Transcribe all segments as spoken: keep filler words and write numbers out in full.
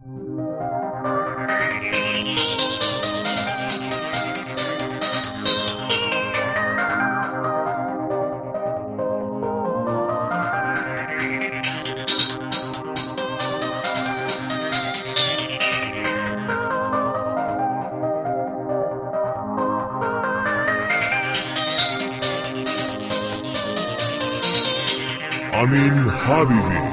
امین حبیبی.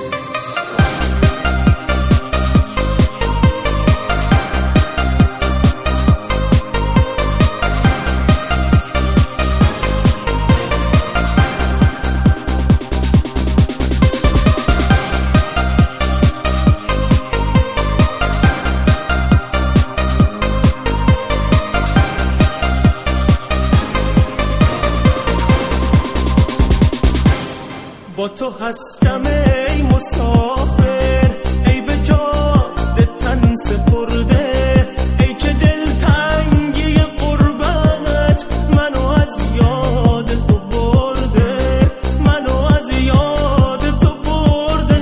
با تو هستم ای مسافر، ای به جاده تن سپرده، ای که دلتنگی غربت منو از یاد تو برده، منو از یاد تو برده.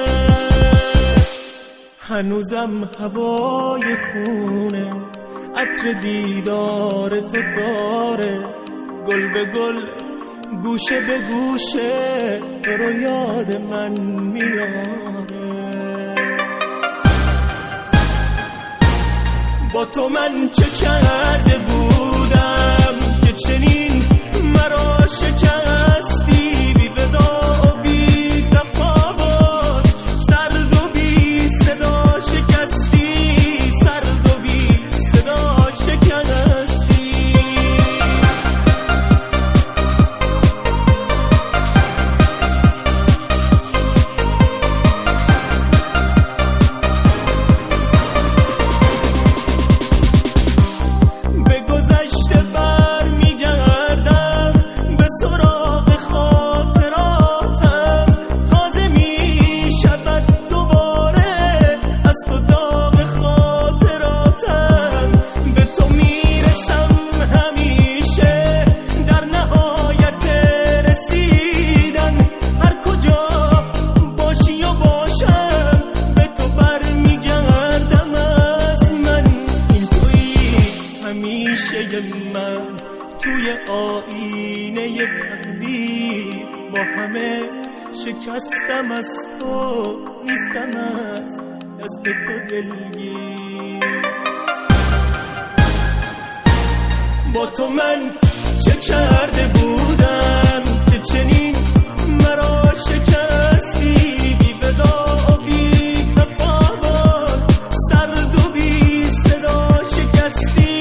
هنوزم هوای خونه عطر دیدار تو داره، گل به گل گوشه به گوشه تو رو یاد من میاره. با تو من چه کرده بودم که چنین مرا شکستی، بی ودا و بی تفاوت، سرد و بی صدا شکستی، سرد و بی صدا شکستی. من توی آینه تقدیر با همه شکستم، از تو نیستم، از دست تو دلگیر. با تو من چه کرده بودم که چنین مرا شکستی، بی ودا و بی تفاوت، سرد و بی صدا شکستی،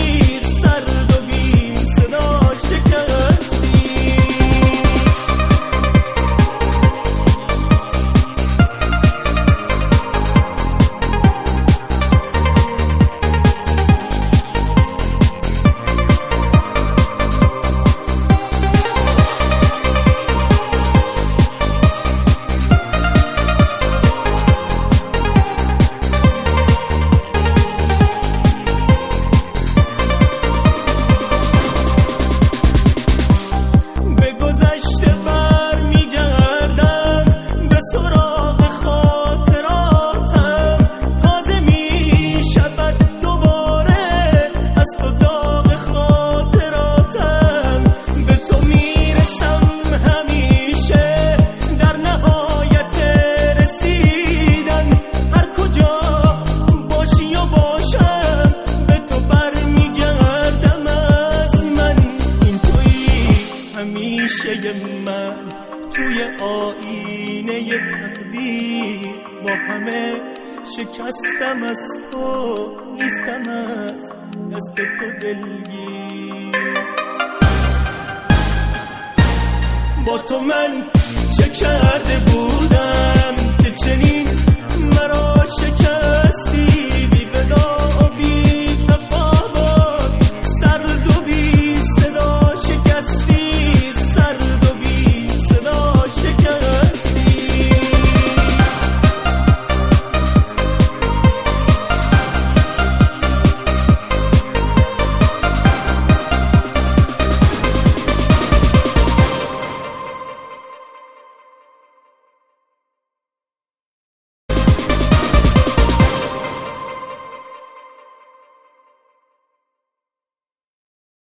من توی آینه تقدیر با همه شکستم، از تو نیستم، از دست تو دلگیر. با تو من چه کرده بودم